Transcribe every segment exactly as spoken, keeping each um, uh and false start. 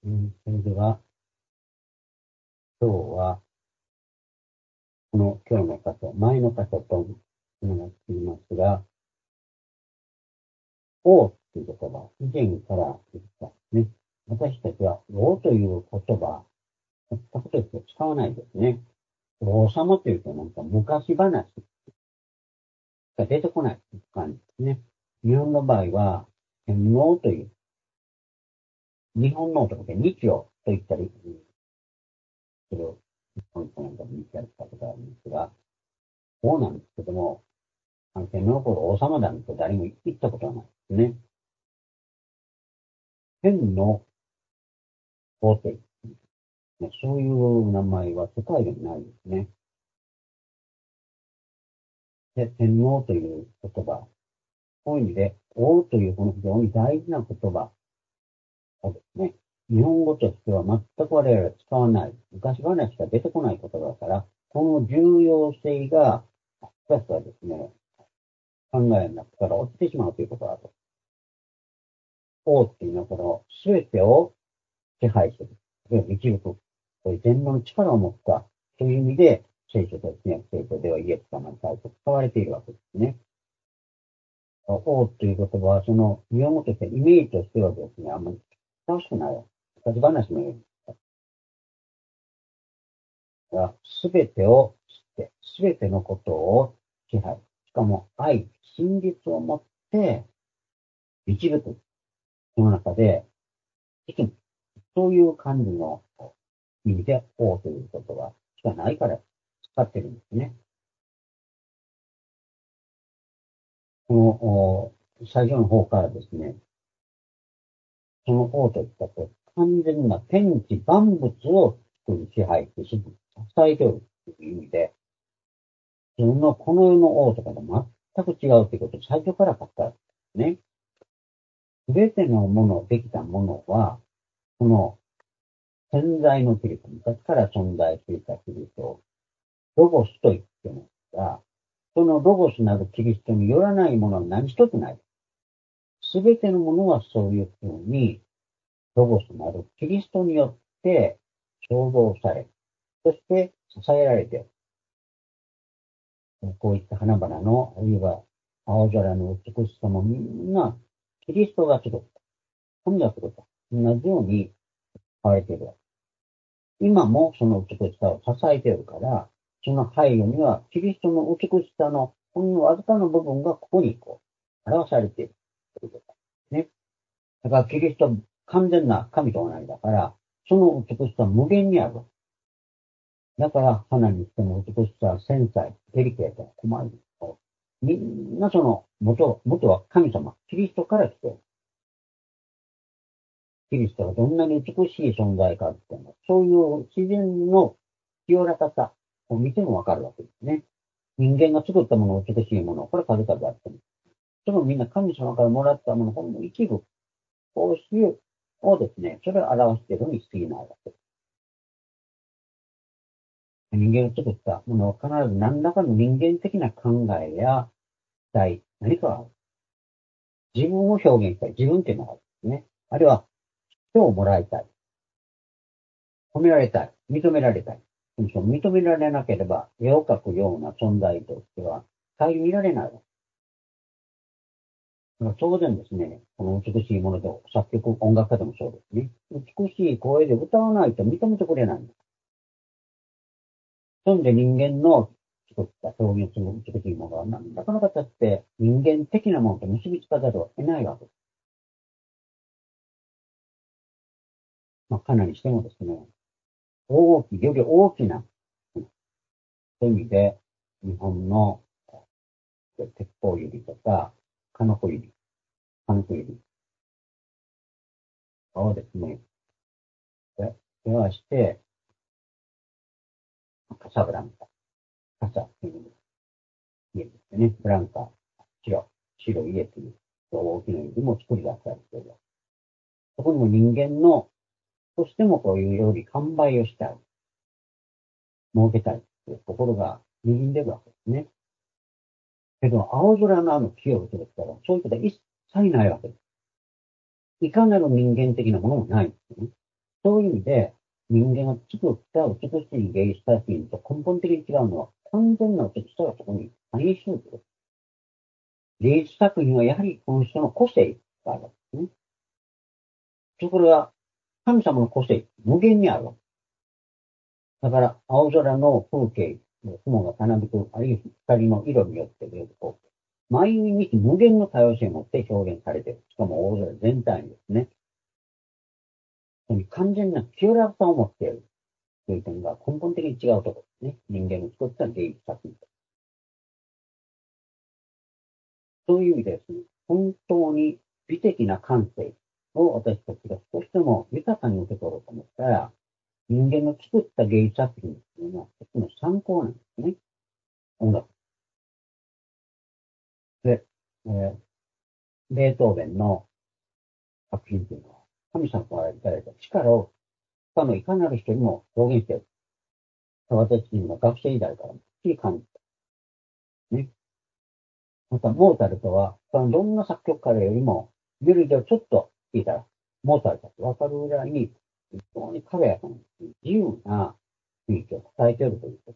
うん、それでは、今日は、この今日の箇所、前の箇所とつながっていますが、王という言葉、以前から言ったね。私たちは王という言葉、全くとして使わないですね。王様というとなんか昔話が出てこない感じですね。日本の場合は、天皇という、日本の男で日王と言ったりする、日本となんか見たりしたことがあるんですが、王なんですけども、天皇の頃王様だなんて誰も言ったことはないですね。天の皇帝、ね、そういう名前は世界でもないですね。で、天皇という言葉、こういう意味で、王というこの非常に大事な言葉をですね、日本語としては全く我々は使わない、昔話しか出てこない言葉だから、この重要性が、私はですね、考えの中から落ちてしまうということだと。王っていうのはこの全てを支配する。導く。そういう全能の力を持った、そういう意味で、聖書とですね、聖書ではイエス様に対して使われているわけですね。王という言葉は、その、日本語としてイメージとしてはですね、あんまり楽しくない。立ち話のように。すべてを知って、すべてのことを支配。しかも愛、真実を持って導く。その中で、そういう感じの意味で王ということはしかないから使ってるんですね。この最初の方からですね、その王といったと完全な天地万物を作り支配して支えておるという意味で、自分のこの世の王とかと全く違うということを最初から書いたんですね。すべてのもの、できたものは、この潜在のキリスト、昔から存在していたキリストをロゴスと言ってますが、そのロゴスなるキリストによらないものは何一つない。すべてのものはそういうふうに、ロゴスなるキリストによって創造され、そして支えられている。こういった花々の、あるいは青空の美しさもみんな、キリストが作った。神が作った。同じように変われているわけ。今もその美しさを支えているから、その背後には、キリストの美しさのほんのわずかの部分がここにこう、表されているということですね。だからキリストは完全な神と同じだから、その美しさは無限にある。だから、花にしても美しさ、繊細、デリケート、細い。みんなその元、元は神様、キリストから来ている。キリストがどんなに美しい存在かっていうのは、そういう自然の清らかさを見てもわかるわけですね。人間が作ったもの、美しいもの、これ数々あっても。それもみんな神様からもらったもの、この一部、こういうをですね、それを表しているに過ぎないわけです。人間が作ったものは必ず何らかの人間的な考えや期待、何かある。自分を表現したい。自分っていうのがあるんですね。あるいは、人をもらいたい。褒められたい。認められたい。でもその認められなければ、絵を描くような存在としては、顧みられないわけ。当然ですね、この美しいもので、作曲、音楽家でもそうですね。美しい声で歌わないと認めてくれないんです。そんで人間の作った表現する美しいものは何らかの形って人間的なものと結びつかざるを得ないわけです。まあ、かなりしてもですね、大きい、より大きな、そういう意味で、日本の鉄砲指とか、カノコ指、カノコ指をですね、手はして、カサブランカ、カサっていう家ですね、ブランカ、白、白い家という大きな指も作り出したりしている。そこにも人間の、としてもこういうより完売をしたい、儲けたいというところが握んでるわけですね。けど、青空のあの木を打つですから、そういうことは一切ないわけです。いかなる人間的なものもないんですね。 そういう意味で、人間が作った美しい芸術作品と根本的に違うのは、完全な美しさがそこに反映していると。芸術作品はやはりこの人の個性があるわけですね。ところが、神様の個性、無限にあるわけ。だから、青空の風景、雲がたなびく、あるいは光の色によって見ると、毎日無限の多様性を持って表現されている。しかも青空全体にですね。完全な清らかさを持っているという点が根本的に違うところですね。人間の作った芸術作品と。そういう意味でですね、本当に美的な感性を私たちが少しでも豊かに受け取ろうと思ったら、人間の作った芸術作品というのは一つの参考なんですね。音楽。で、えー、ベートーベンの作品というのは、神様からいただいた力を他のいかなる人にも表現している。私自身の学生時代からもきり感じた。ね。また、モーツァルトは、他のどんな作曲家よりも、メロディーをちょっと聞いたら、モーツァルトってわかるぐらいに、非常に軽やかな、自由な雰囲気を伝えているということ。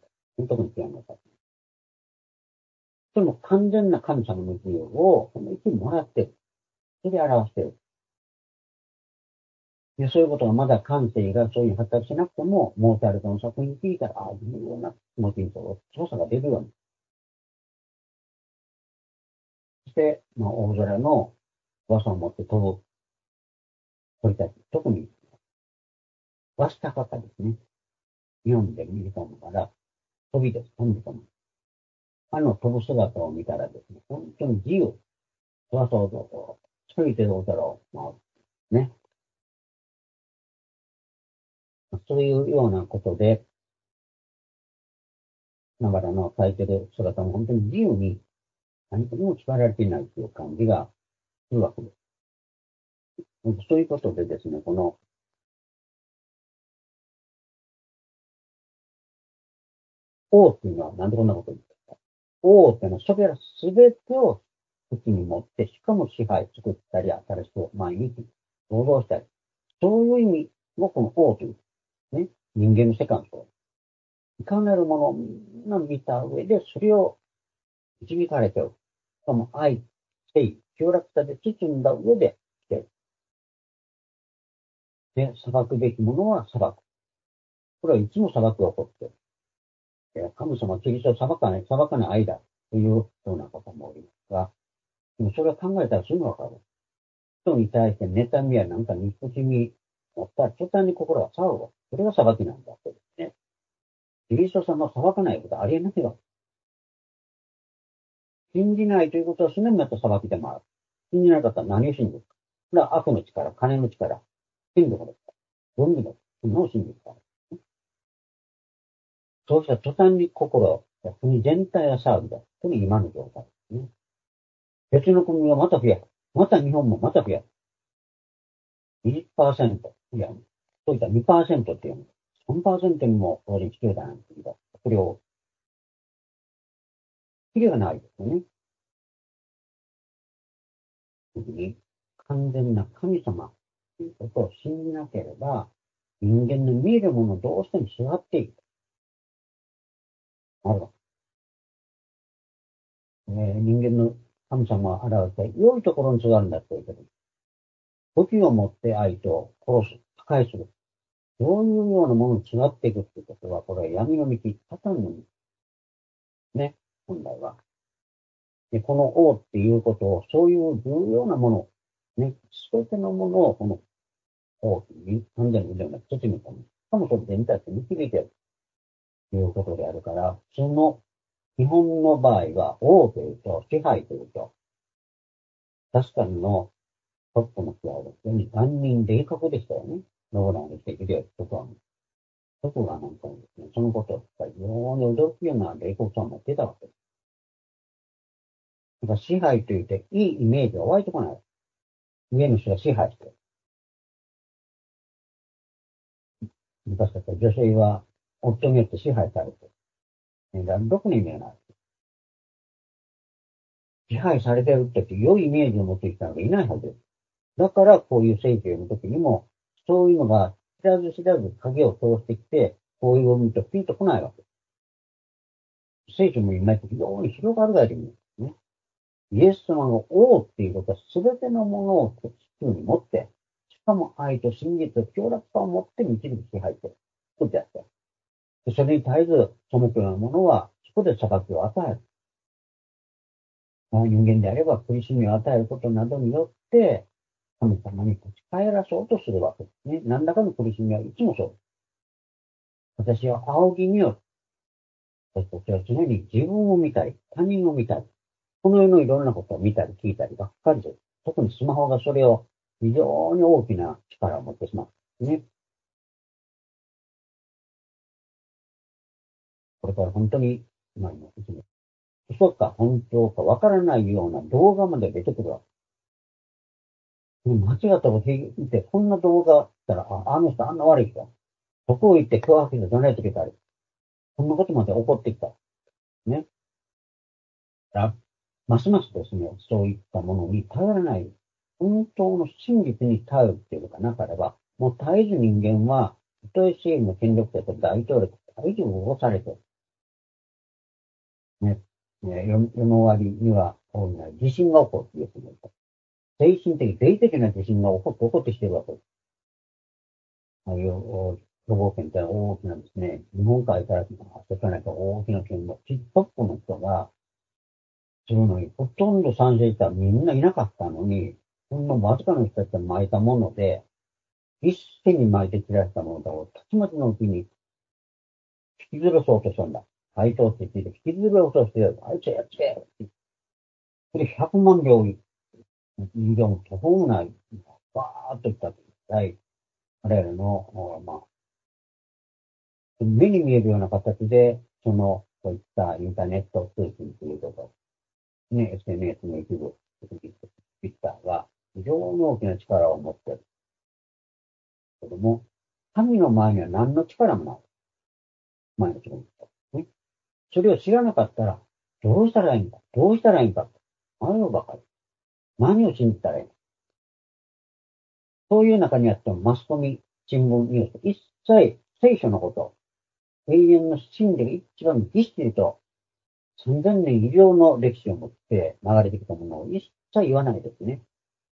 特にピアノ作品。それも完全な神様の自由を、この一にもらっている。それで表している。で、そういうことがまだ感性がそういう発達しなくても、モーツァルトの作品聞いたら、ああ、自由な気持ちに調査が出るように。そして、まあ、大空の噂を持って飛ぶ鳥たち、特に、ワシタカカですね。日本で見るとから、飛びです、飛び込む。あの飛ぶ姿を見たらですね、本当に自由。空そうそうそう。一人でどうだろう。まあ、ね。そういうようなことで、ながらの咲いてる姿も本当に自由に何かにも縛られていないという感じがするわけです。そういうことでですね、この、王っていうのはなんでこんなこと言ったか。王っていうのはそれらすべてを口に持って、しかも支配作ったり、新しく毎日労働したり。そういう意味もこの王という、ね、人間の世界の人。いかなるものをみんな見た上で、それを導かれておる。しかも愛、誠清らかさで包んだ上で来ている。で、裁くべきものは裁く。これはいつも裁くが起こっている。神様はキリストを裁かない、裁かない愛だというようなこともありますが、でもそれを考えたらすぐわかる。人に対して妬みやなんか憎しみ持ったら途端に心が騒ぐわ。それが裁きなんだってですね。キリスト様を裁かないことはありえないわ。信じないということはすでにまた裁きでもある。信じなかったら何を信じるか。これは悪の力、金の力、権力の力、文理の力を信じるから。そうした途端に心、国全体が騒ぎだ。これ今の状態ですね。別の国がまた増やす。また日本もまた増やす。にじゅっパーセント。いや、そういった にパーセント っていうの。さんパーセント にも当然必要だなんて言うと、それを、きりがないですよね。特に完全な神様ということを信じなければ、人間の見えるものをどうしても座っていく。なるほど。えー、人間の神様を表して、良いところに座るんだって言うけど、時をもって相手を殺す、破壊する。そういうようなものに違っていくってことは、これは闇の道、サタンの道。ね、本来は。で、この王っていうことを、そういう重要なもの、ね、すべてのものを、この王に完全にではなく、包み込む。しかもそれ全体と導いているということであるから、その、日本の場合は、王というと、支配というと、確かにのトップの人はですね、万人冷酷でしたよね。ローランにしているよ、そこは。そこがなんかですね、そのことを、非常に驚くような冷酷さを持っていたわけです。だから支配というと、いいイメージが湧いてこない。上の人が支配してる。昔だったら女性は夫によって支配されてる。どこに意味がない。支配されてるって良いイメージを持ってきたのがいないはずです。だからこういう政治を読むときにも、そういうのが知らず知らず影を通してきて、こういうを見るとピンとこないわけ。聖書も今非常に広がるがいるんですね。イエス様の王っていうことは全てのものを地球に持って、しかも愛と真実と強楽さを持って導き支配している。そうであって。それに絶えず背くようなものは、そこで裁きを与える。人間であれば苦しみを与えることなどによって、神様に立ち返らそうとするわけですね。何らかの苦しみはいつもそうです。私は仰ぎ見よう。私は常に自分を見たり、他人を見たり、この世のいろんなことを見たり聞いたりばっかりです。特にスマホがそれを非常に大きな力を持ってしまうんですね。これから本当に、今のですね、嘘か本当かわからないような動画まで出てくるわけ。間違ったこと言って、こんな動画あったら、あ、あの人あんな悪い人。そこを言って脅迫して怒鳴りつけたり。こんなことまで起こってきた。ね。だますますですね、そういったものに頼らない。本当の真実に頼るっていうことがなければ、もう絶えず人間は、たとえ支援の権力者と大統領と絶えず動されて、ね、ね世世の終わりには、大いなる地震が起こるっていうですね。精神的、霊的な地震が起こって、起こってきてるわけです。ああいう、兵庫県って大きなですね、日本海から発生された大きな県のちっトップの人が、するのに、ほとんど賛成したらみんないなかったのに、ほんのわずかの人たちが巻いたもので、一斉に巻いて散らしたものだを、たちまちのうちに引きずらそうとしたんだ。配当って言って引きずろうとして、あいつやっつけよって。それひゃくまん両以上も途方もない、バーっといったって、彼らの、まあ、目に見えるような形で、その、こういったインターネット通信ということ、ね、エスエヌエス の一部、ツイッターが非常に大きな力を持っている。けども、神の前には何の力もない。前の人ね。それを知らなかったら、どうしたらいいんだどうしたらいいんだ迷うばかり。何を信じたらいいのそういう中にあっても、マスコミ、新聞、ニュース、一切聖書のこと、永遠の真理が一番ぎっしりとさんぜんねん以上の歴史を持って流れてきたものを一切言わないですね。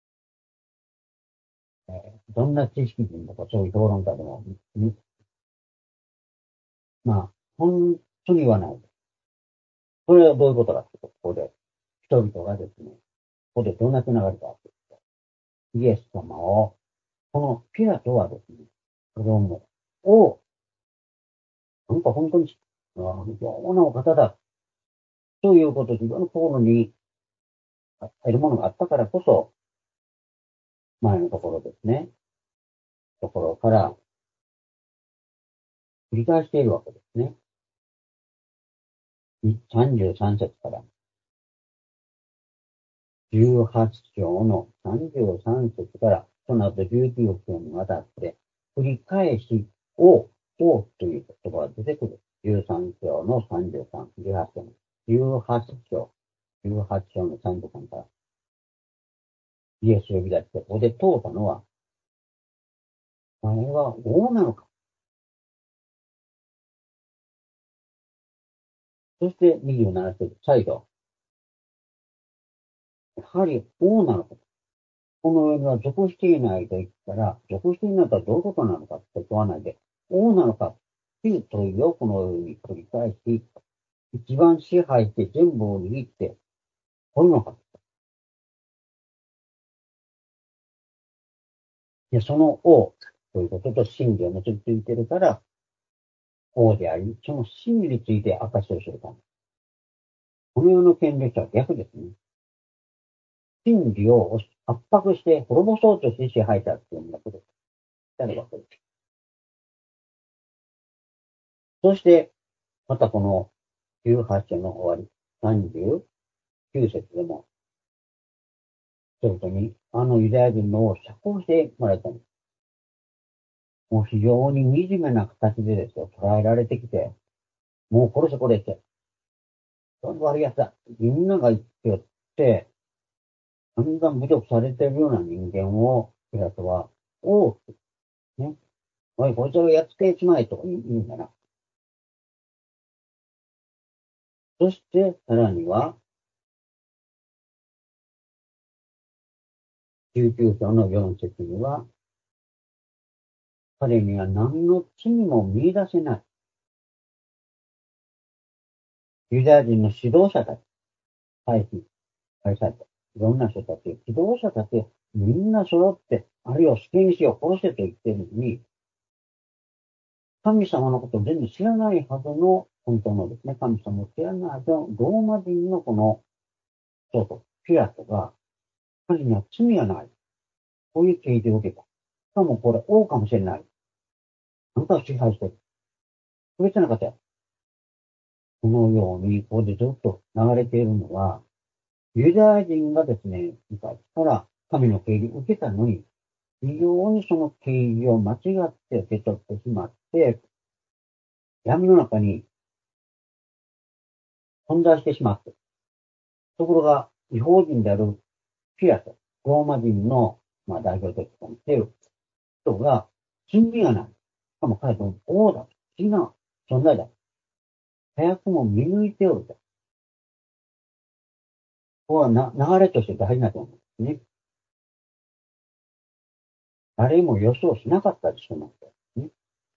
えー、どんな知識人とかそういう評論家でも、まあ、本当に言わない。それはどういうことかというと、ここで、人々がですね、ここでどんなつながりかというと、イエス様を、このピラトはですね、子供を、なんか本当に、非常なお方だ、ということで、非常に心に得るものがあったからこそ、前のところですね、ところから繰り返しているわけですね。さんじゅうさん節からじゅうはち章のさんじゅうさん節から、その後じゅうきゅう章にわたって、繰り返し、を、をという言葉が出てくる。じゅうさん章のさんじゅうさん、じゅうはち章の、じゅうはち章、じゅうはち章のさんじゅうさんから、イエスを呼び出して、ここで問うたのは、あれは王なのかそしてにじゅうなな節、再度、やはり王なのかこの世には属していないと言ったら、属していないとはどういうことなのかって問わないで、王なのかっていう問いをこのように繰り返し、一番支配して全部を握って、こるのか。で、その王ということと真理を結びついているから、王であり、その真理について証しをするため。この世の権力者は逆ですね。真理を圧迫して滅ぼそうとして支配者っていうのがことになるわけです。そして、またこのじゅうはち章の終わり、さんじゅうきゅう節でも、人々にあのユダヤ人のを釈放してもらったんです。もう非常に惨めな形でですよ、捉えられてきて、もう殺せこれって、そんな悪いやつだ。みんなが言ってよって、だんだん侮辱されているような人間を、ピラトは、王、ね、 おい、こいつをやっつけちまえと言うんだな。そして、さらには、じゅうきゅう章のよん節には、彼には何の罪も見出せない。ユダヤ人の指導者たち、対比、愛された。いろんな人たち、指導者たち、みんな揃って、あるいは死刑にしよう、殺せと言ってるのに、神様のことを全然知らないはずの、本当のですね、神様を知らないはずのローマ人のこの、そうそう、ピラトが、彼には罪はない。こういう刑示を受けた。しかもこれ王かもしれない。あなたを支配してる。それじゃなかったよ。このように、ここでずっと流れているのは、ユダヤ人がですね、昔から神の刑示を受けたのに、非常にその刑示を間違って受け取ってしまって、闇の中に存在してしまって。ところが、違法人であるピラト、ローマ人の、まあ、代表的としている人が、罪がない。しかも彼と王だ。不思議な存在だ。早くも見抜いておると。ここはな流れとして大事なと思うんですね。誰も予想しなかったりしてますね。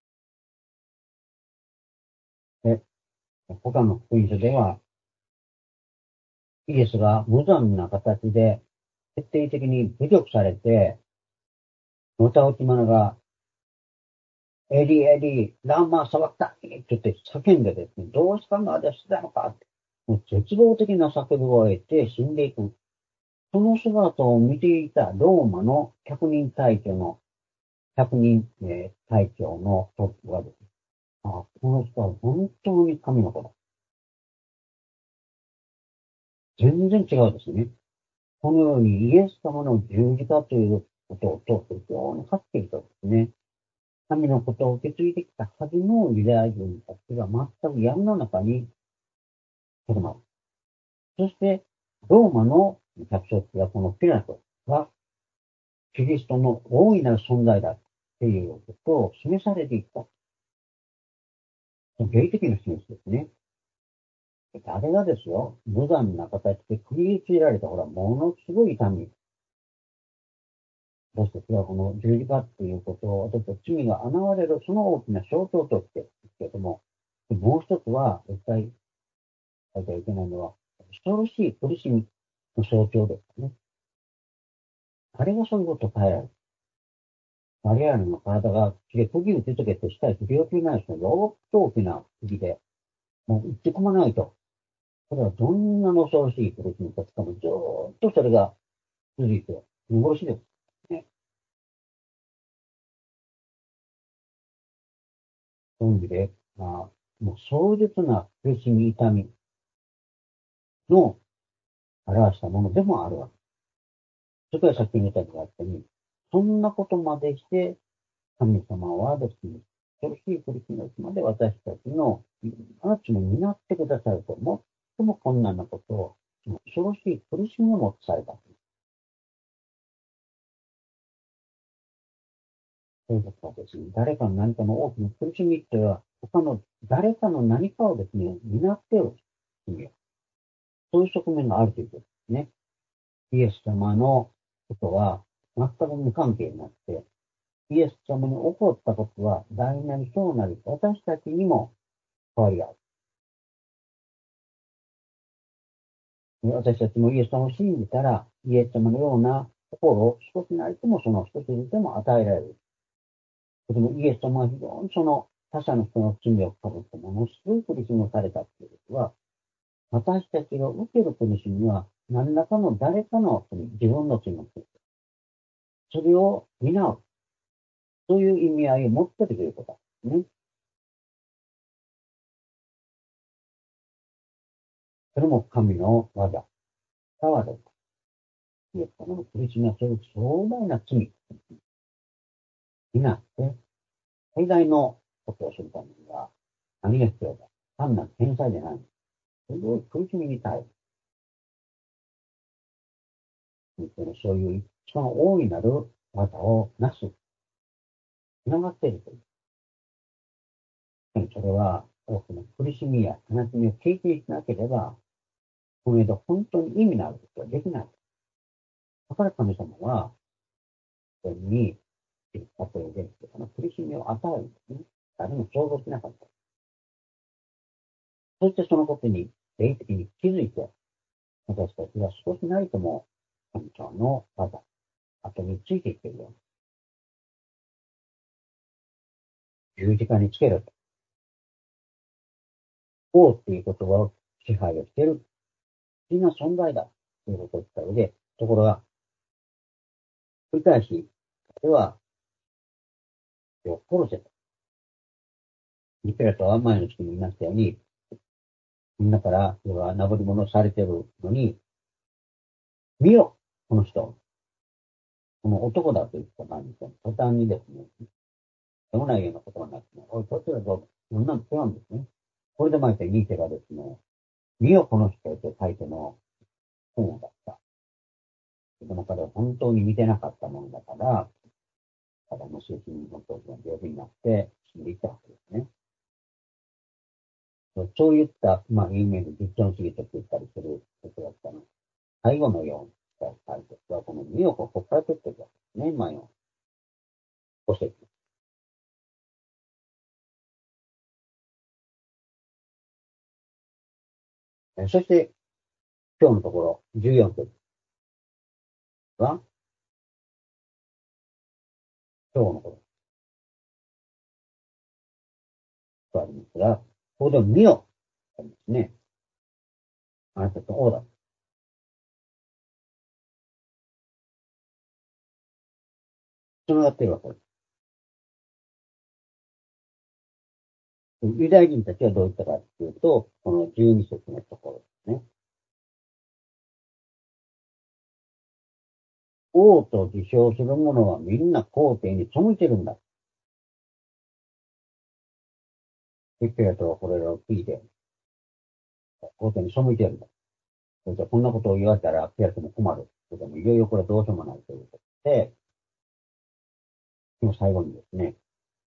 で、他の福音書では、イエスが無残な形で徹底的に侮辱されて、のたうち者が、エリエリ、ラーマーサバクタニって言って叫んでですね、どうしたのでしたのかって、もう絶望的な叫び声で死んでいく。その姿を見ていたローマの百人隊長の、百人、えー隊長のトップがですね、あ、この人は本当に神の子だ。全然違うですね。このようにイエス様の十字架ということを通って非常にはっきりとですね、神のことを受け継いできたはずのユダヤ人たちが全く闇の中にとどまる。そして、ローマの百姓がこのピラトがキリストの大いなる存在だっていうことを示されていった。霊的な示しですね。あれがですよ、無残な形で釘についられた、ほら、ものすごい痛み。私たちはこの十字架っていうことを、私たち罪が現れる、その大きな象徴としてですけれども、もう一つは、絶対、書いてはいけないのは、恐ろしい苦しみの象徴ですね。あれがそういうことを変えられる。我々の体が、釘打ちつけてしたい病気になる人のよっと大きな釘で、もう打って込まないと、それはどんなの恐ろしい苦しみか、しかもずーっとそれが続いて、見殺しですね。そういう意味で、まあ、もう壮絶な苦しみ、痛みの表したものでもあるわけ。それからさっき言ったように、そんなことまでして、神様はですね、恐ろしい苦しみのうちまで私たちの命も担ってくださると、最も困難なことを、恐ろしい苦しみをもされた。そういうことはですね、誰かの何かの大きな苦しみっていうのは、他の誰かの何かをですね、担っている。そういう側面があるということですね。イエス様のことは全く無関係になって、イエス様に起こったことは大なり小なり私たちにも変わりある。私たちもイエス様を信じたら、イエス様のような心を少しなりともその一つでも与えられる。でもイエス様は非常にその他者の人の罪をかぶってものすごい苦しみをされたということは、私たちが受ける苦しみは何らかの誰かの罪、自分の罪の罪。それを担う。そういう意味合いを持っているということですね。それも神の技。伝わる。イエス様の苦しみはそういう壮大な罪になって、最大のことをするためには何が必要だ。単なる天才じゃない。すごい苦しみに対して、そういうその大いなる技をなす、繋がっているという。 それは多くの苦しみや悲しみを経験しなければ、この間本当に意味のあることはできない。だから神様は、人に、例えで、この苦しみを与えるんですね。誰も想像しなかった。そしてそのことに、霊的に気づいて、私たちは少しなりとも、神様の技、後についていっているように。十字架につけろと。王っていう言葉を支配をしている。不思議な存在だ。ということを言った上で、ところが、繰り返し、では、を殺せと。リペラとは前の月に言いましたように、みんなから、要は名残物されてるのに、見よこの人。この男だと言った感じで、途端にですね、読まないようなことになってね、おい、こっちだぞ。そんなの違うんですね。これで前てニーチェがですね、見よこの人と書いての本だった。でも彼は本当に見てなかったものだから、ただの精神の当時の病気になって死んでいったわけですね。そういった、まあ、有名な実存主義と言ったりすることだったの。最後のような解説は、このにおくをここから取っていくわけですね、前を。ご説。そして、今日のところ、じゅうよん節は、今日のこととありますが、ここで見よとですね。あなたと王だ。繋がっているわけです。ユダヤ人たちはどういったかというと、このじゅうに節のところですね。王と自称する者はみんな皇帝に背いてるんだ。ピッペラとはこれらを聞いて、皇帝に背いてるんだ。それじゃこんなことを言われたら、ピアスも困る。それでもいよいよこれはどうしようもないということで、この最後にですね、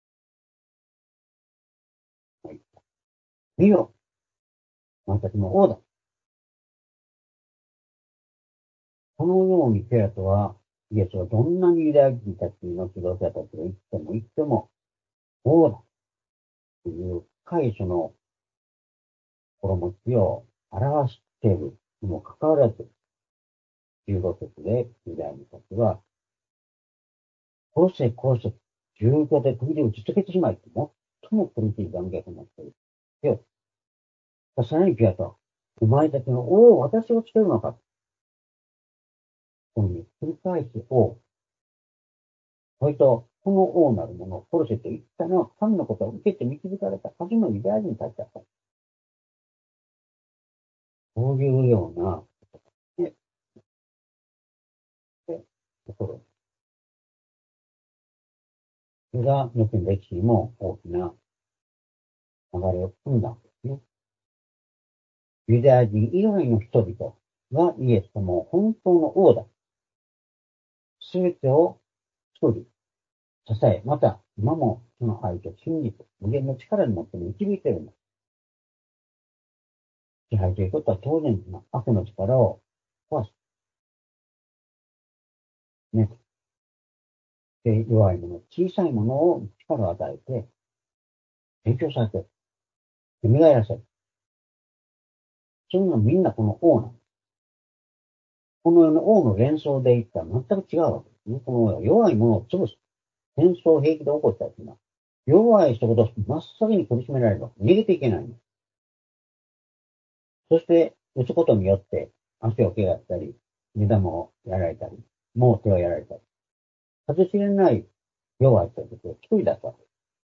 はい、見よ、私の王だ。このようにピラトは、イエスはどんなにユダヤ人たちの指導者たちが言っても言っても、王だ。という深いその心持ちを表しているにもかかわらず、じゅうご節でユダヤ人たちは、殺せ殺せ、重挙で首で打ちつけてしまいって、最も苦しい残虐になっている。よ。さらにピラトは、お前たちの王を私をつけるのか。このように繰り返し王。それと、この王なるものを殺せと言ったのは、神のことを受けて導かれたはずのユダヤ人たちだった。そういうような、ね、ところ。それが、後の歴史にも大きな流れを組んだんですね。ユダヤ人以外の人々がイエス様を本当の王だ。すべてを作り、支え、また、今もその愛と真実、無限の力に持って導いているんだ。支配ということは当然の悪の力を壊す。ね。で、弱いもの、小さいものを力を与えて、勉強させる。蘇らせる。そういうのはみんなこの王なんです。この世の王の連想で言ったら全く違うわけですね。この弱いものを潰す。戦争兵器で起こったやつが、弱い人ほど真っ先に苦しめられるわけ。逃げていけないの。そして、打つことによって、足を怪我したり、目玉をやられたり、もう手をやられたり、数知れない弱い人たちを作り出すわけ。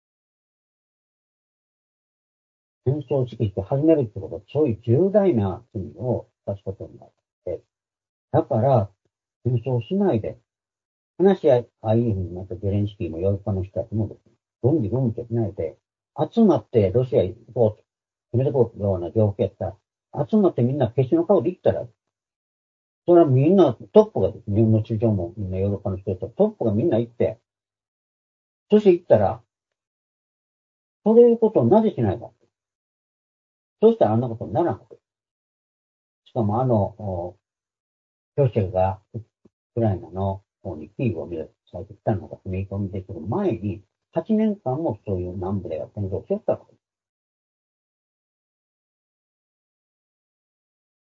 戦争を指揮して始めるってことは、そういう重大な罪を出すことになって、だから、戦争しないで、話し合い、ああいうふうになったゼレンスキーもヨーロッパの人たちもですね、軍事軍事としないで、集まってロシア行こうと、決めてこうというような状況やったら、集まってみんな決死の顔で行ったら、それはみんなトップがですね、日本の市場もみんなヨーロッパの人とトップがみんな行って、そして行ったら、 そういうことをなぜしないか。そうしたらあんなことにならなかった。しかもあの、ロシアがウクライナの方にキーウを目指してきたのが踏み込んでくる前に、はちねんかんもそういう南部では戦争をしてたわけです。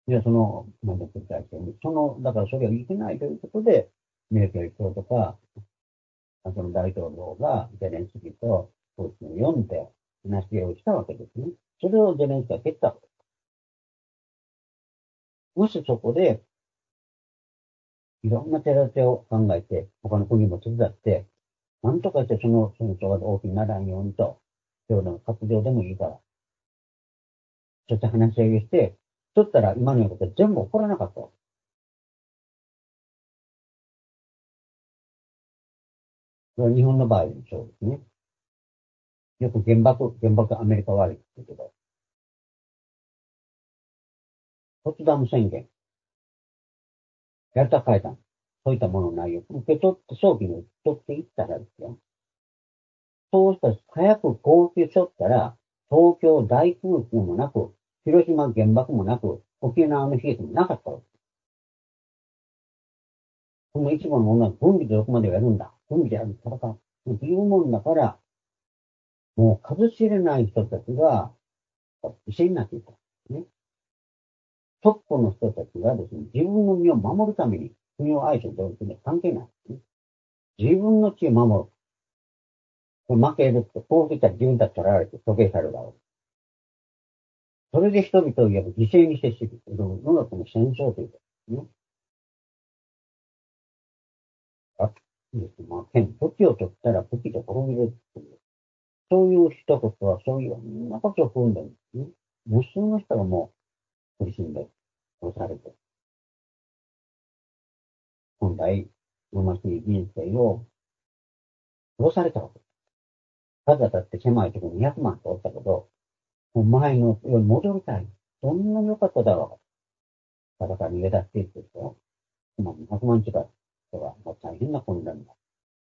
で、その、なんで繰り返して、その、だからそれをいけないということで、メルケル首相とか、その大統領がゼレンスキーとプーチンを呼んで話し合いをしたわけですね。それをゼレンスキーは蹴ったわけです。もしそこで、いろんな手立てを考えて、他の国も手伝って、なんとかしてその戦争が大きくならんようにと、領土の活動でもいいから、そうやって話し合いをして、そしたら今のようなこと全部起こらなかった。これは日本の場合もそうですね。よく原爆、原爆アメリカ悪いって言うけど、ポツダム宣言、ヤルタ会談、そういったものの内容を受け取って、早期に受け取っていったらですよ。そうしたら、早く号泣しとったら、東京大空襲もなく、広島原爆もなく、沖縄の悲劇もなかったわけ。この一番の女は軍備でどこまでやるんだ。軍備でやる戦う。っていうもんだから、もう数知れない人たちが、一緒になっていた。ね。トップの人たちがですね、自分の身を守るために、国を愛する動物に関係ない、ね。自分の地を守る。負けると、こういったら自分たち取られて処刑されるだろう。それで人々を犠牲にしてしまうのがこの戦争ということですね。あ、ですね。まあ、時を取ったら時と滅びるっていう。そういう一言は、そういうようなことを踏んでるんですね。無数の人がもう苦しんで、殺されて、本来、好ましい人生を殺されたわけです。ただだって狭いところににひゃくまんとおったけど、もう前のように戻りたい。そんなに良かっただろう。ただから逃げ出していってると、今にひゃくまん近い人がもう大変な混乱だ。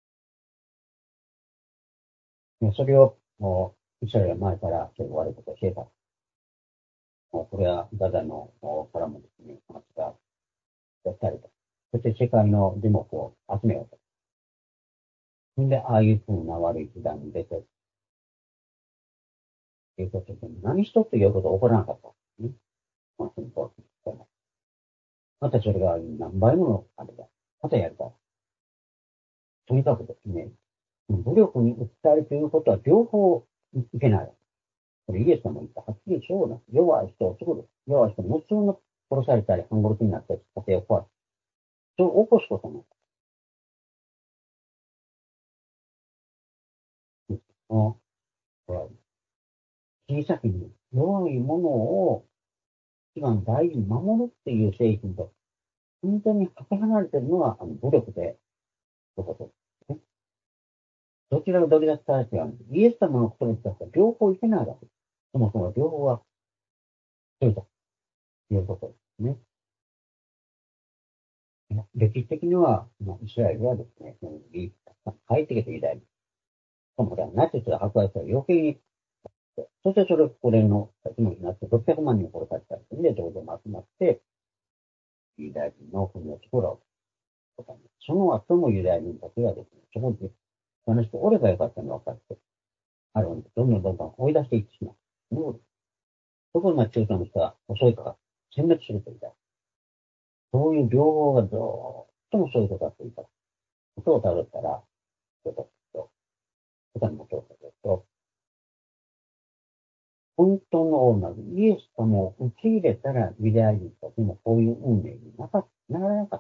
それを、もう、イスラエル前からそういう悪いことを教えた。もうこれはガザのからもですね、話がやったりと。そして世界の樹木を集めようと。そんで、ああいうふうな悪い時代に出て、ということで、何一つ言うこと起こらなかった。ね。まあ、またそれが何倍ものあれだ。またやるから。とにかくですね、武力に訴えるということは両方いけない。これイエス様も言った。はっきりそうだ。弱い人を作る。弱い人も無数の殺されたり、半殺しになったり、家庭を壊す。そう起こすことも。小さくに弱いものを一番大事に守るっていう精神と、本当にかけ離れてるのは、あの、武力で、ということですね。どちらがどれだけ正しいか、イエス様のことに対しては両方いけないわけです。そもそも両方は、そうということですね。歴史的には、まあ、イスラエルはですね、快適で偉大に、ともナチスが迫害したら余計に、そしてそれ、これの立場になってろっぴゃくまん人殺されたんで、同情も集まって、ユダヤ人の国を作ろうとか、ね、その後もユダヤ人たちがですね、そこに、その人おればよかったの分かって、あるんで、どんどんどんどん追い出していってしまう。もう、ところが中東の人は遅いから、殲滅するというか、そういう両方がどうともそういうことだというか、ことをたどったら、ちょっと、他にもそうだけど、本当のオーナー、イエス様を受け入れたら、ユダヤ人たちもこういう運命になかならなかった。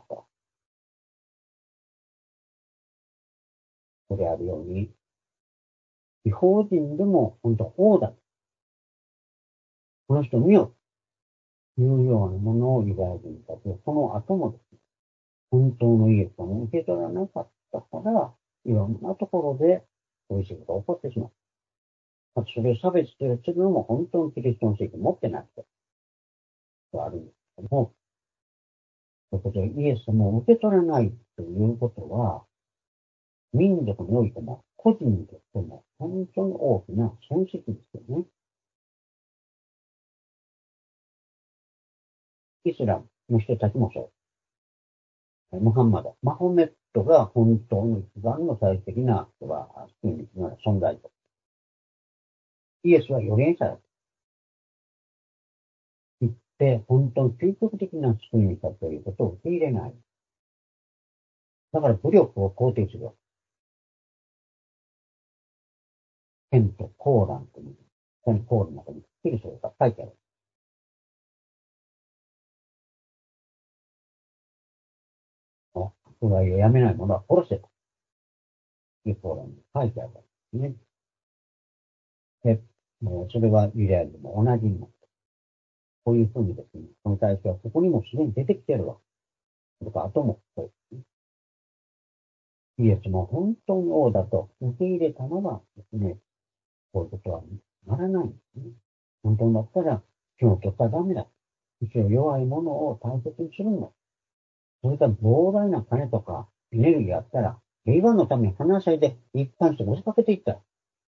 それあるように、違法人でも本当王だ。この人見よというようなものをユダヤ人たちは、その後もですね、本当のイエス様を受け取らなかったから、いろんなところで、そういう仕事が起こってしまう。それを差別するのも本当にキリストの正義を持ってない人があるんですけども、そこでイエス様を受け取らないということは、民族においても個人にとっても本当に大きな損失ですよね。イスラムの人たちもそう。ムハンマド、マホメットが本当の一番の最適な人が救い主の存在と。イエスは預言者だと言って、本当に究極的な救い主だということを受け入れない。だから武力を肯定する。剣とコーランという、このコーランの中にキリストが書いてある。これはやめないものは殺せというコーランに書いてあるんですね。で、もうそれはユダヤ人も同じになって、こういうふうにですね、この対象はここにも自然に出てきてるわけ。それから後もそうですね。イエスも本当に王だと受け入れたのはですね、こういうことはならないんですね。本当だったら、今日取ったらダメだ。一応弱いものを大切にするんだ。それから膨大な金とかエネルギーあったら、平和のために話し合いで一貫して押しかけていった。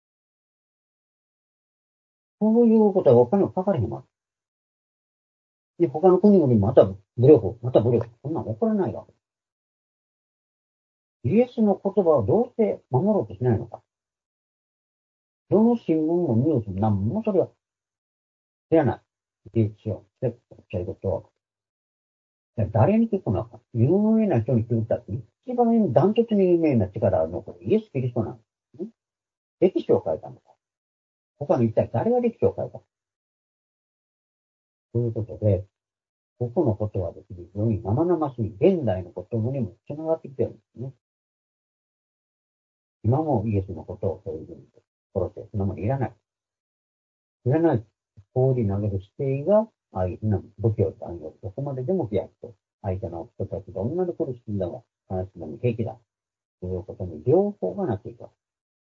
そういうことはお金をかかれへんわ。で、他の国々もまた武力、また武力。そんなの起こらないわけ。イエスの言葉をどうして守ろうとしないのか。どの新聞もニュースも何もそれは知らない。事実上、そういうことを。誰に聞くのか。有名な人に聞いたって、一番ダントツに有名な力のこれイエス・キリストなんですね。歴史を変えたのか。他の一体誰が歴史を変えたか。ということで、ここのことはですね、非常に生々しい現代のことにも繋がってきてるんですね。今もイエスのことをそういうふうに殺して、そんなものいらない。いらない。放り投げる姿勢が、ああいうふうな武器を残業、どこまででも開くと。相手の人たちが女の苦しんだが、悲しみに平気だ。ということに両方がなっていく。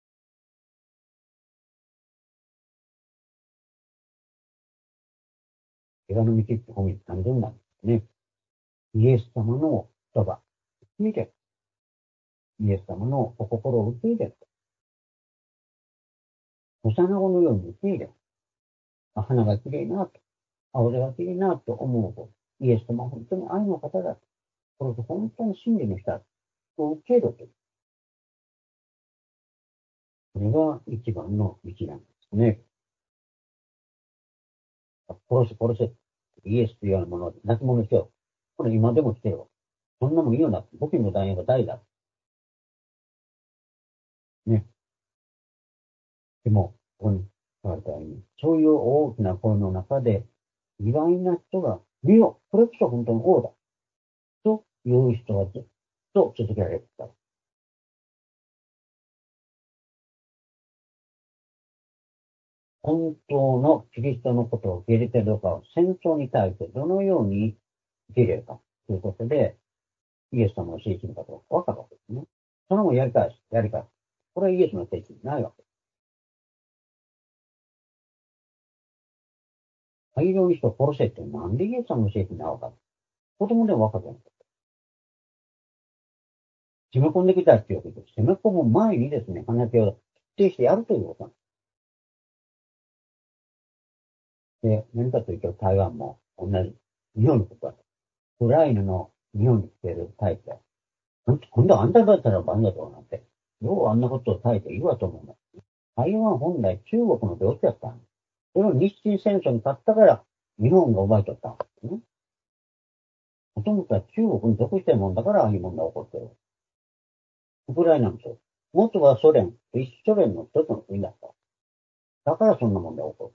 映画の道って本に単純なんですね。イエス様の言葉、見て、イエス様のお心を受け入れる。幼子のように受け入れる。花が綺麗なと、青空が綺麗なと思うと、イエス様は本当に愛の方だ。これ本当に真理の人だ。と受け入れる。これが一番の道なんですね。殺せ殺せ。イエスというようなものを泣き者しよう。これ今でも来てるわ。そんなもんいいよな。僕の代が誰だ。ね。でも、ここに書かれたように、そういう大きな声の中で、意外な人が、見よ、これこそ本当の王だ。という人はずっと続けられてた。本当のキリストのことを受け入れているのかを戦争に対してどのように受け入れるかということで、イエス様の聖地のことが分かるわけですね。そのもやり返す、やり返す。これはイエスの聖地にないわけです。大量に人を殺せってなんでイエス様の聖地になるのか。子供でも分かるわけです。攻め込んできたっていうことで、攻め込む前にですね、話を徹底してやるということなんです。で、何かというと台湾も同じ。日本のことだ。ウクライナの日本に来ているタイプだ。今度はあんただったら番だとなんて。ようあんなことを書いていいわと思うんだ。台湾本来中国の領地だったんです。それを日清戦争に勝ったから日本が奪い取ったんですね。もともとは中国に属してるもんだからああいう問題が起こってる。ウクライナもそう。元はソ連、一ソ連の一つの国だった。だからそんな問題が起こる。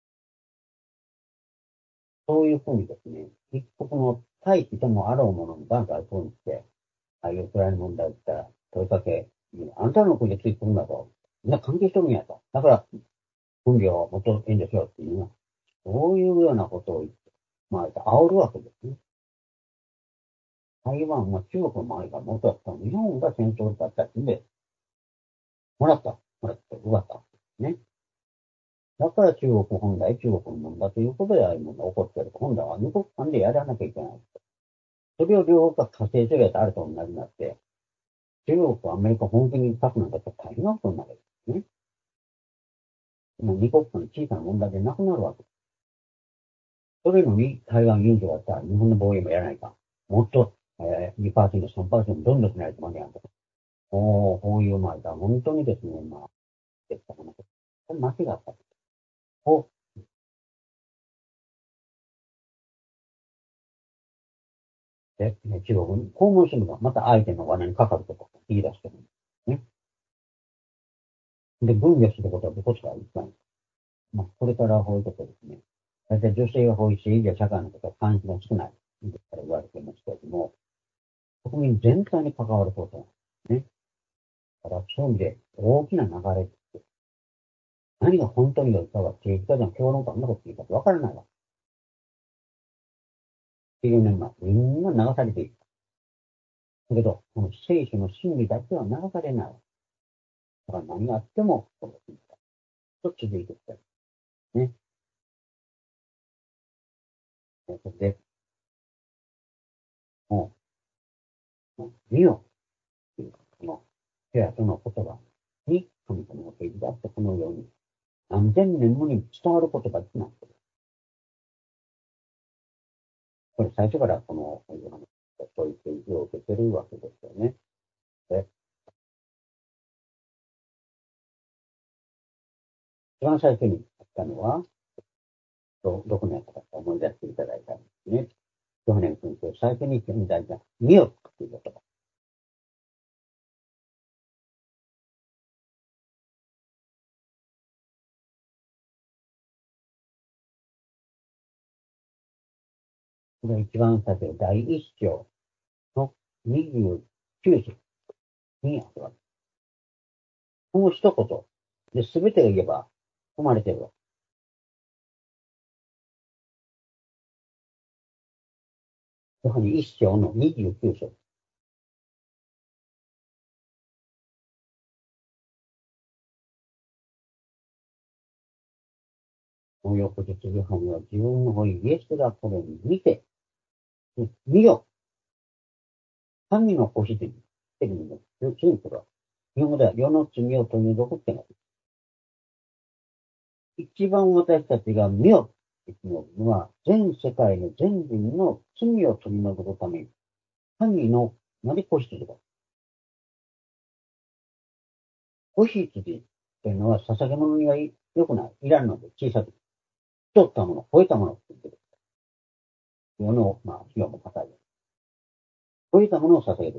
そういうふうにですね、一国の大気ともあろうものにバンバンそうにして、ああいうウクライナ問題を言ったら問いかけ、あんたの国でついてくるんだと。みんな関係しとるんやと。だから、分量をもっと遠慮しようっていうのは、そういうようなことを言って、まあ、煽るわけですね。台湾は中国の周りが元だったの。日本が戦争だったんで、もらった。もらって、奪ったんですね。だから中国本来、中国のものだということで、ああいうものが起こっている。今度は二国間でやらなきゃいけない。それを両方が火星主義とあると同じになって、 中国とアメリカ本気に書くなんて大変なことになるんですね。今、二国間の小さな問題でなくなるわけです。それのに台湾有事だったら日本の防衛もやらないか。もっと、えー、にパーセント、さんパーセントどんどんしないと間に合うとか。おー、こういう前だ。本当にですね、まあ、でしたかな。これ間違った。お、で、ね、中国に訪問するのがまた相手の罠にかかるとか言い出してるんですね。で、分野することはどこしか言ってない。まあ、これからこういうことですね。大体女性が法律以上社会のことは関心が少ない。ですから言われていますけれども、国民全体に関わることなんですね。だから、そういう意味で大きな流れって、何が本当に良いかは政治家でも評論家のこと言うかわからないわ。きゅうじゅうねんまえ、みんな流されていく。だけど、この聖書の真理だけは流されない。だから何があっても、この信じたと続いてきた。ね。それで、もう、見よっていうか、この、ペアとの言葉に神様の啓示があって、このように、何千年もに伝わる言葉になっている。これ最初からこの、そういう啓示を受けてるわけですよね。で、一番最初にあったのは、ど、どこのやったか思い出していただいたんですね。ヨハネの先生、最初に現在が、見よっていう言葉。これ一番最初、第一章のにじゅうきゅう章にあるわけ。この一言で全てを言えば、含まれているわけ。ヨハネ一章のにじゅうきゅう章。この翌日、ヨハネは自分の方にイエスがこれを見て、見よ、神の子羊、テレビの主人公が、日本語では世の罪を取り除くってのは、一番私たちが見よって言うのは、全世界の全人の罪を取り除くために、神のなり子羊だ。子羊というのは捧げ物には良くない。いらんので、小さく。太ったもの、超えたものって言ってる。世の、まあ、費用も高い。超えたものを捧げる。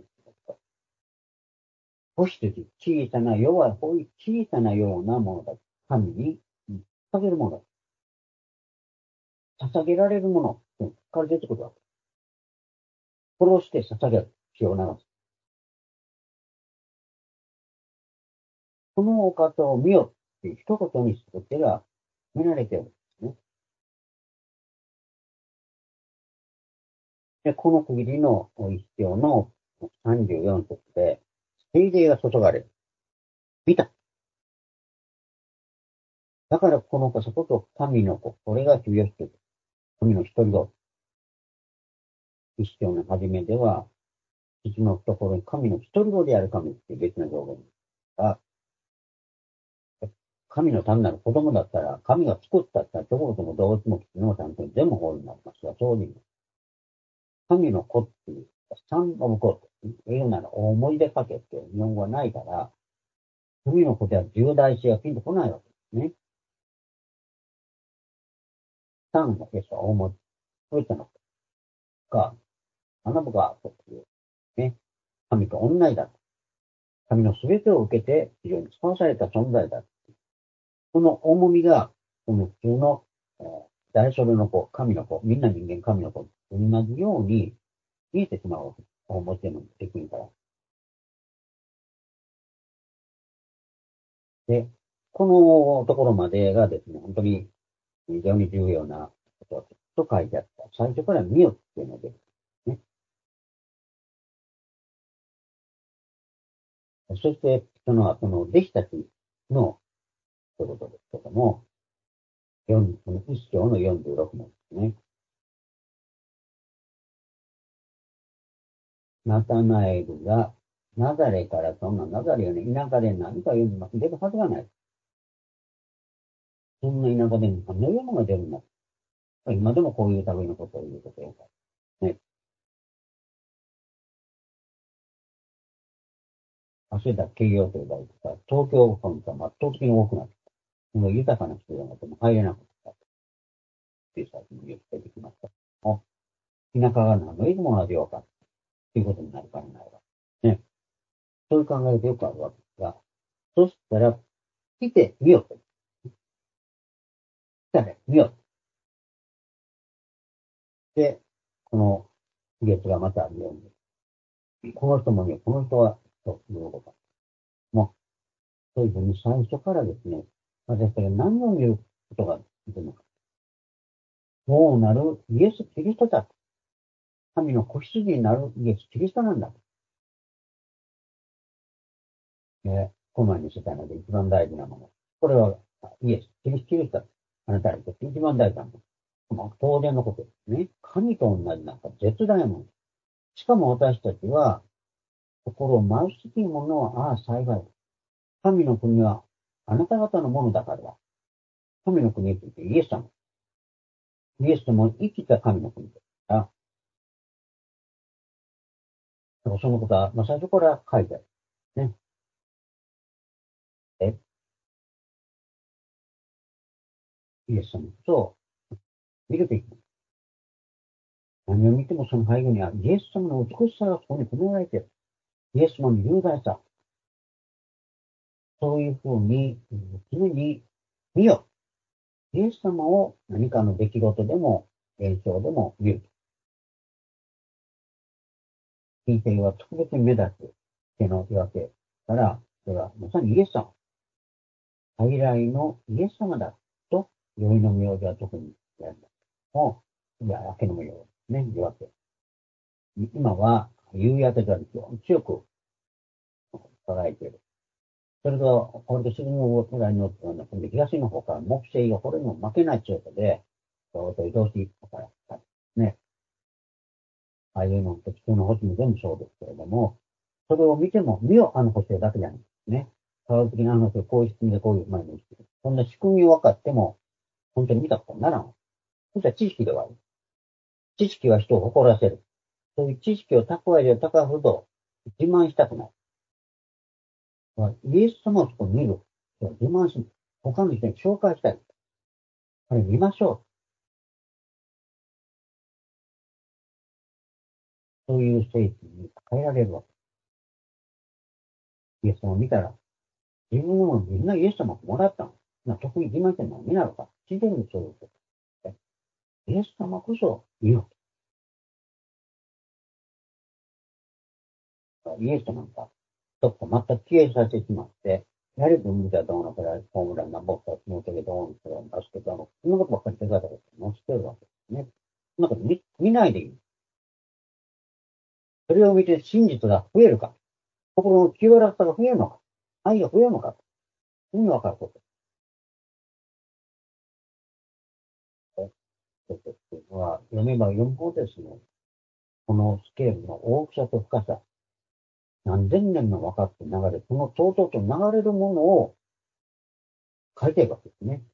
子羊、小さな弱い、小さなようなものだ。神に捧げるものだ。捧げられるもの。ここから出てくるわけ。殺して捧げる。血を流す。このお方を見よっていう一言にする手が見られてるんですね。で、この区切りの一章のさんじゅうよん節で、聖霊が注がれる。見た。だからこのことと神の子、これが主よしている。神の一人子。一章の初めでは、父の懐に神の一人子である神っていう別な表現が、神の単なる子供だったら、神が作ったったら、どことも動物も基の単に全部法になりますが、そういう神の子っていう、サンオブコート。英語なら大文字で書けって日本語はないから、神の子では重大視がピンとこないわけですね。サンが決した大文字。そういったのが、あの子が、という、ね、神と同じだ。神の全てを受けて非常に使わされた存在だ。この重みが、この普通の、えー、大それの子、神の子、みんな人間神の子、同じように見えてしまうわけ。思ってもできるから。で、このところまでがですね、本当に非常に重要なことと書いてあった。最初から見よっていうので、ね。そして、その後の弟子たちのということですけども、よんこの一章のよんじゅうろく文ですね。ナタナエルがナザレからそんな、ナザレよね、田舎で何か言うのが出るはずがない。そんな田舎で何の用が出るんだ。今でもこういう類のことを言うことよ。ね。早稲田慶応と呼ばれてた、東京本が圧倒的に多くなって、その豊かな人じゃなくても入れなかったっていう最近言ってきました。あ、田舎が何のいいものが出ようかっていうことになるからないわ。ね。そういう考えでよくあるわけですが、そしたら、来てみようと。来たね、みよう。で、この月がまたあるように、この人もね、この人は、ということ。もう、そういうふうに最初からですね、私が何を見ることができるのか。そうなるイエス・キリストだ。神の子羊になるイエス・キリストなんだ。えこの前にしてたので一番大事なもの。これはイエス・キリスト、キリスト。あなたにとって一番大事なもの。まあ、当然のことですね。神と同じなんか絶大なもの。しかも私たちは、心を回しきるものは、ああ、幸い。神の国はあなた方のものだからだ。神の国って言ってイエス様。イエス様生きた神の国だから、そのことは、まあ、最初から書いてある。ね。え、イエス様と見るべき。何を見てもその背後には、イエス様の美しさがそこに込められている。イエス様の雄大さ。そういうふうに、常に見よ。イエス様を何かの出来事でも、現象でも見る。人生は特別に目立つ手のわけから、それはまさにイエス様。最来のイエス様だと、宵の名字は特にやる。もう、いや、明けの無用ね、言うわけ。今は、夕焼けが非常に強く輝いている。それと、俺と沈むぐらいの、東の方から木星がこれにも負けない強さで、ちょうど移動していったから、ね。ああいうのって普通の星も全部そうですけれども、それを見ても、見よ、あの星だけじゃないですね。科学的な話をこういう仕組みでこういう前にしてる。そんな仕組みを分かっても、本当に見たことにならん。そしたら知識ではある。知識は人を誇らせる。そういう知識を蓄えれば蓄えほど自慢したくない。イエス様をそこ見る。自慢しない。他の人に紹介したい。これ見ましょう。そういう聖地に変えられるわけ。イエス様を見たら、自分もみんなイエス様をもらったの。な特に自慢して何になるか。自然にそういうこと。イエス様こそ見よう。イエス様が、ちょっとまた消えさせてしまって、やはり分離がどうのくらい、ホームラン何本か決めてどうのくらいバスケットの、そんなことばっかり手伝って載せてるわけですね。そんなこと見、見ないでいい。それを見て真実が増えるか。心の清らかさが増えるのか。愛が増えるのか。意味わかること。ことっていうのは、読めば読むほどですね、このスケールの大きさと深さ、何千年の分かって流れ、そのとうとうと流れるものを書いてるわけですね。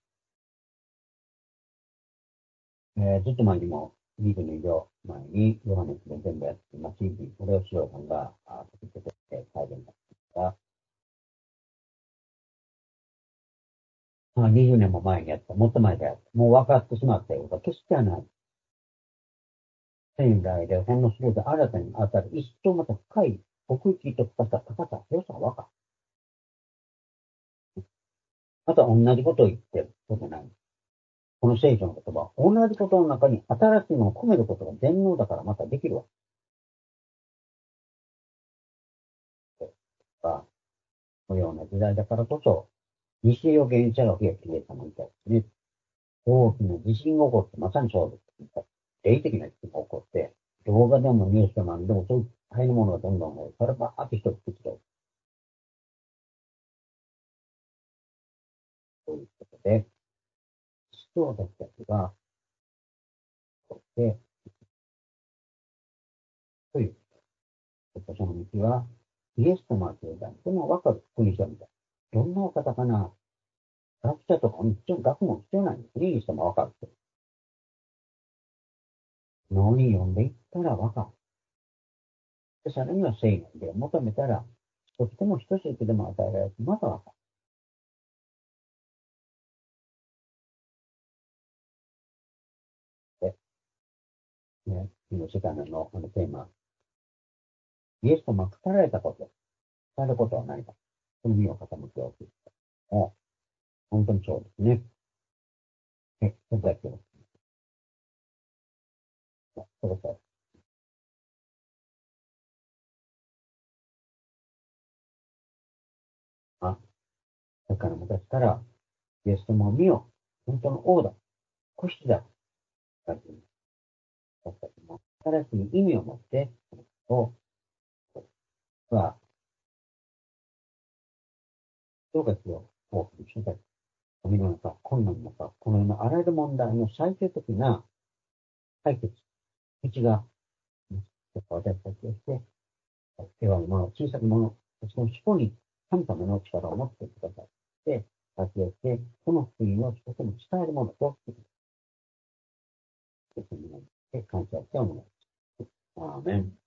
えーずっと前にも、にじゅうねん以上前に、ヨハネスで全部やってますし、これを塩さんが、あ作ってくれて、再現だったが、まあ、にじゅうねんも前にやった、もっと前でやった。もう分かってしまったようが、決してはない。仙台でほんのすべて新たに当たる、一層また深い奥行きと深さ、高さ、良さが分かる。また同じことを言ってることない。この聖書の言葉、同じことの中に新しいものを込めることが全能だからまたできるわけですが、このような時代だからこそ、西予言者が増えてイエス様みたいですね。大きな地震が起こって、まさにそうです。霊的な地震が起こって、動画でもニュースでも何でもそういう大変なものがどんどん多い。そればーって人を作ってる。ということで、人私たちが、そして、という、その道は、 イエス様というか、でもわかる福音書みたい。どんなお方かな。学者とか、もちろん学問必要ないんですね。イエス様わかるって。脳に読んでいったらわかる。で、さらには聖言で求めたら、少しでも一つでも与えられて、まだわかる。で、ね、今世界のあのテーマ、イエス様が語られたこと、伝えることはないか。その身を傾けようと。もう、本当にそうですね。え、それだけを。それから、あ、だから昔から、イエス様を見よ。本当の王だ。子羊だ。私たちも新しい意味を持って、を、は、人たちを多くの人たち、富の中、困難の中、このようなあらゆる問題の最終的な解決、道が、私たちをして、弱いもの、小さなもの、その人に神様の力を持ってくださって、活用して、その福音を人に伝えるものと、感謝して思います。アーメン。